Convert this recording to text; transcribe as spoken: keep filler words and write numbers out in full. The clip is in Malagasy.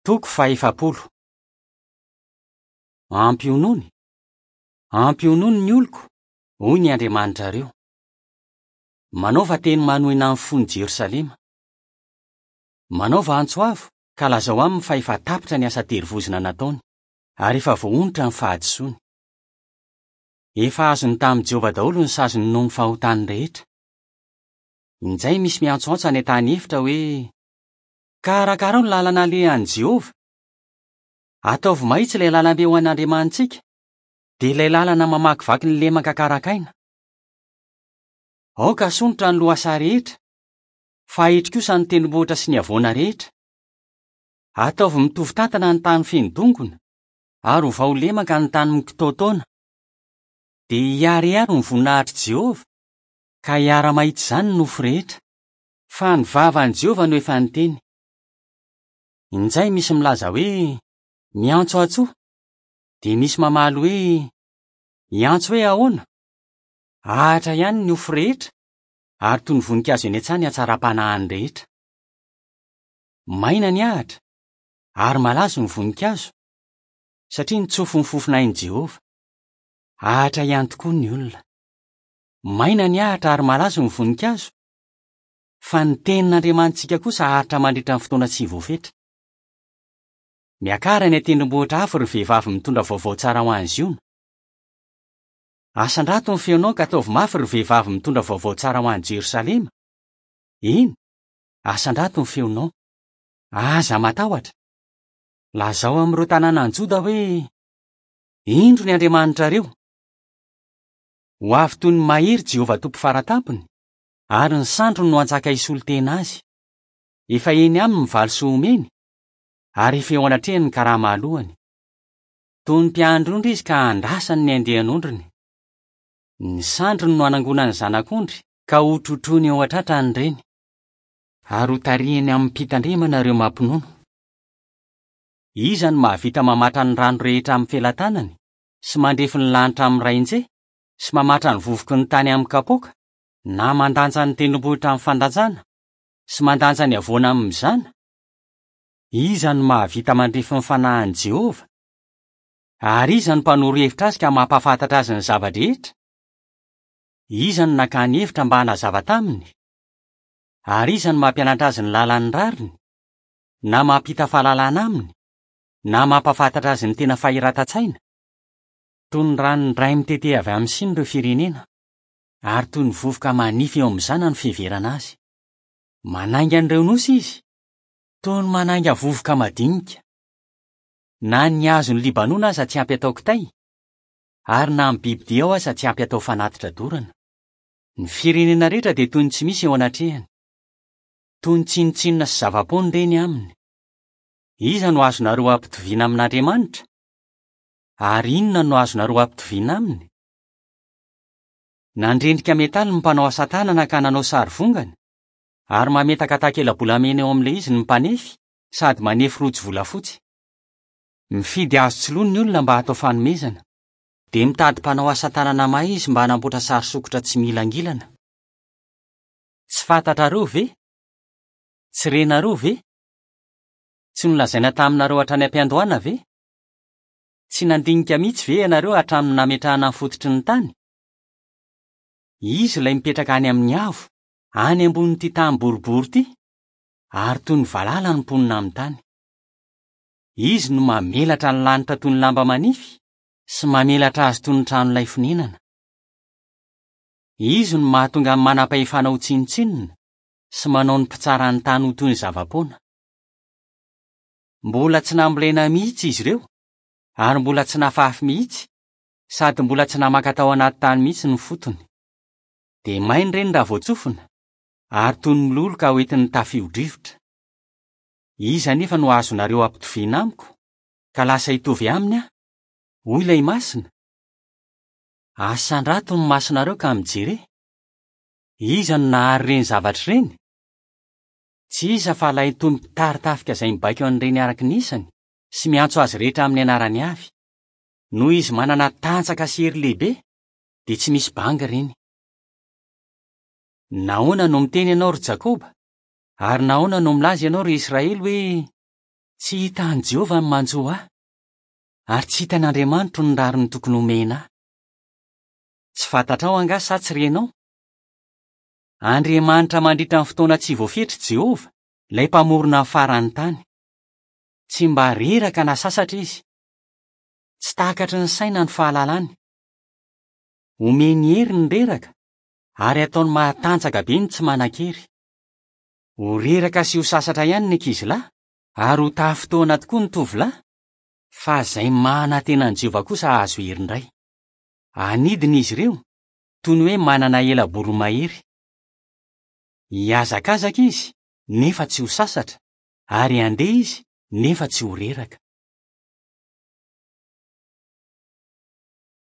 Toko fahaefapolo. Ampy honony, ampy honony ny oloko, hoy ny Andriamanitrareo. Manaova teny manohina amin'ny fony Jerosalema. Manaova antsoavo, ka lazao aminy fa efa tapitra ny asa terivozina nataony, ary efa voaonitra ny fahadisoany. Efa azony tamin'i Jehovah daholo ny sazony noho ny fahotany rehetra. Injay misy miantsoantso any an-tany efitra hoe, karakara ny lalana alehan'i Jehovah. Ataovy mahitsy ilay lalambe ho an'Andriamanitsika, dia ilay lalana mamakivaky ny lemaka karakaina. Aoka sonitra ny loasa rehetra, fahitry kosa ny tendrombohitra sy ny havoana rehetra. Ataovy mitovy tantana ny tany feno dongona, ary ho vao lemaka ny tany mikitoatoana. Dia hiariary ny voninahitry Jehovah, ka hiara mahitsy izany ny nofo rehetra, fa ny vavan'i Jehovah no efa niteny. Injay misy milaza hoe, miantso atsoa, dia misy mamaly hoe, iantso hoe ahoana? Ahatra ihany ny nofo rehetra, ary toy ny voninkazo eny an-tsany hatsaram-panahiny rehetra. Maina ny ahatra, ary malazo ny voninkazo, satria nitsofo ny fofonain'i Jehovah. Ahatra ihany tokoa ny olona. Maina ny ahatra ary malazo ny voninkazo, fa ny tenin'Andriamanitsika kosa ahatra mandritra ny fotoana tsy voafetra. Miakara ny atendrombohitra hafa ry vehivavy mitondra vaovao tsara ho an'ny Ziona. Asan-drato ny feonao ka ataovy mafy ry vehivavy mitondra vaovao tsara ho an'i Jerosalema. Eny, asan-drato ny feonao. Aza matahotra. Lazao amin'ireo tanànan Joda hoe, indro ny Andriamanitrareo. Ho avy toy ny mahery Jehovah Tompo Faratampony, ary ny sandrony no hanjaka hisolo tena azy. Efa eny aminy mivaly soomeny, ary efa eo anatrehany ny karama alohany. Toy ny mpiandrondry izy ka andrasany ny andehanondriny. Ny sandrony no anangonany zanak'ondry, ka hotrotrony eo an-tratrany reny, ary ho tarihiny amin'ny mpitandremana ireo mampinono. Iza no mahavita mamatra ny rano rehetra amin'ny felan-tanany, sy mandrefy ny lanitra amin'ny raintse, sy mamatra ny vovoky ny tany amin'ny kapoaka, na mandanja ny tendrombohitra amin'ny fandanjana, sy mandanja ny havoana amin'ny mizana? Iza no mahavita mandrefy ny fanahin'i Jehovah? Ary iza no mpanoro hevitra azy ka mampahafantatra azy ny zava-drehetra? Iza no nakany hevitra mba hanazava taminy? Ary iza no mampianatra azy ny lalan'ny rariny, na mampita fahalalana aminy, na mampahafantatra azy ny tena fahiratan-tsaina? Toy ny ranondray mitete avy amin'ny siny ireo firenena, ary toy ny vovoka manify eo amin'izana ny fiheverana azy. Manainga an'ireo nosy izy, toy ny manainga vovoka madinika. Na ny hazon'ny Libanona aza tsy ampy atao kitay, ary na amin'ny bibidia ao aza tsy ampy atao fanatitra dorana. Ny firenena rehetra dia toy ny tsy misy eo anatrehany. Toy ny tsinitsinina sy zava-pony reny aminy. Iza no azonareo ampitoviana amin'Andriamanitra? Ary inona no azonareo ampitoviana aminy? Nandrendrika metaly ny mpanao asa tanana ka nanao sary vongana, ary mametaka takela-bolamena eo amin'ilay izy ny mpanefy, sady manefy rojo volafotsy. Mifidy azo tsiloa ny olona mba hatao fanomezana, dia mitady mpanao asa tanana may izy mba hanamboatra sary sokitra tsy milangilana. Tsy fantatrareo ve? Tsy renareo ve? Tsy nolazaina taminareo hatrany am-piandohana ve? Tsy nandinika mihitsy ve ianareo hatramin'ny nametrahana ny fototry ny tany? Izy ilay mipetraka any amin'ny avo, any ambonin'ity tany boribory ity, ary toy ny valala ny mponina amin'ny tany. Izy no mamelatra ny lanitra toy ny lamba manify, sy mamelatra azy toy ny tranon'ilay fonenana. Izy no mahatonga amin'ny manam-pahefana ho tsinitsinina, sy manao ny mpitsara ny tany ho toy ny zava-pona. Mbola tsy nambolena mihitsy izy ireo, ary mbola tsy nafafy mihitsy, sady mbola tsy namaka tao anaty tany mihitsy ny fotony. Dia mainy reny raha voatsofina, ary toy ny mololo ka hoentin'ny tafio-drivotra. Iza nefa no azonareo ampitoviana amiko, ka lasa hitovy aminy aho, hoy ilay masina? Asan-drato ny masonareo ka mijere. Iza no nahary reny zavatra reny? Tsy iza fa ilay toy ny mpitaritafika izay mibaiko an'ireny araky nisany, sy miantso azy rehetra amin'ny anarany avy. Noho izy manana tantsaka sy hery lehibe, dia tsy misy banga reny. Nahoana no miteny ianao ry Jakoba, ary nahoana no milaza ianao ry Israely hoe, Tsy hitan'i Jehovah ny manjoa ahy, ary tsy hitan'Andriamanitro ny rariny tokony omena ahy. Tsy fantatrao anga sa tsy renao? Andriamanitra mandritra ny fotoana tsy voafetra Jehovah, ilay mpamorona ny faran'ny tany. Tsy mba reraka na sasatra izy. Tsy takatry ny saina ny fahalalany. Omeny hery ny reraka, ary ataony matanjaka be ny tsy manan-kery. Ho reraka sy ho sasatra ihany ny ankizilahy, ary ho taha-fotoana tokoa ny tovolahy, fa izay manantenan'i Jehovah kosa azo hery indray. Anidiny izy ireo, toy ny hoe manana ela boromahery. Hiazakazaka izy, nefa tsy ho sasatra, ary handeha izy, nefa tsy ho reraka.